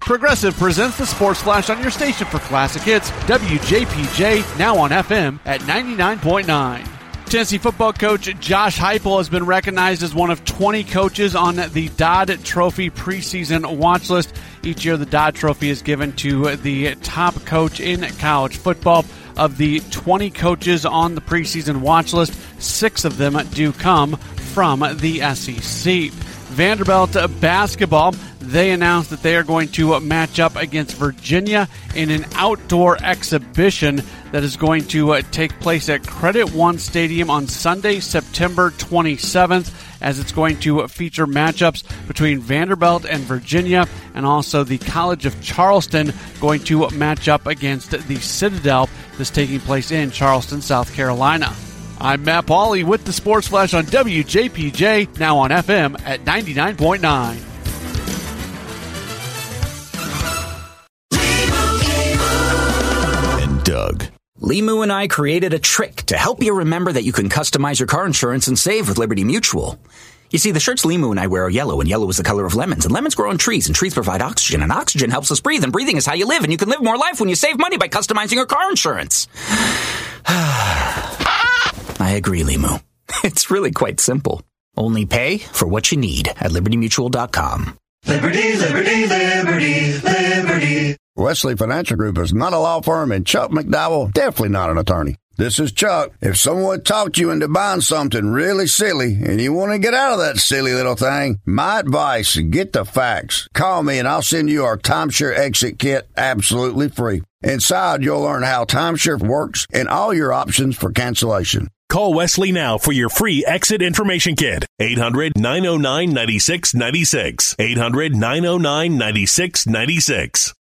Progressive presents the Sports Flash on your station for classic hits, WJPJ, now on FM at 99.9. Tennessee football coach Josh Heupel has been recognized as one of 20 coaches on the Dodd Trophy preseason watch list. Each year, the Dodd Trophy is given to the top coach in college football. Of the 20 coaches on the preseason watch list, 6 of them do come from the SEC. Vanderbilt basketball, they announced that they are going to match up against Virginia in an outdoor exhibition that is going to take place at Credit One Stadium on Sunday, September 27th, as it's going to feature matchups between Vanderbilt and Virginia, and also the College of Charleston going to match up against the Citadel. This taking place in Charleston, South Carolina. I'm Matt Pauley with the Sports Flash on WJPJ, now on FM at 99.9. And Doug. Limu and I created a trick to help you remember that you can customize your car insurance and save with Liberty Mutual. You see, the shirts Limu and I wear are yellow, and yellow is the color of lemons, and lemons grow on trees, and trees provide oxygen, and oxygen helps us breathe, and breathing is how you live, and you can live more life when you save money by customizing your car insurance. I agree, Limu. It's really quite simple. Only pay for what you need at LibertyMutual.com. Liberty, liberty, liberty, liberty. Wesley Financial Group is not a law firm, and Chuck McDowell definitely not an attorney. This is Chuck. If someone talked you into buying something really silly and you want to get out of that silly little thing, my advice, get the facts. Call me and I'll send you our timeshare exit kit absolutely free. Inside, you'll learn how timeshare works and all your options for cancellation. Call Wesley now for your free exit information kit. 800-909-9696. 800-909-9696.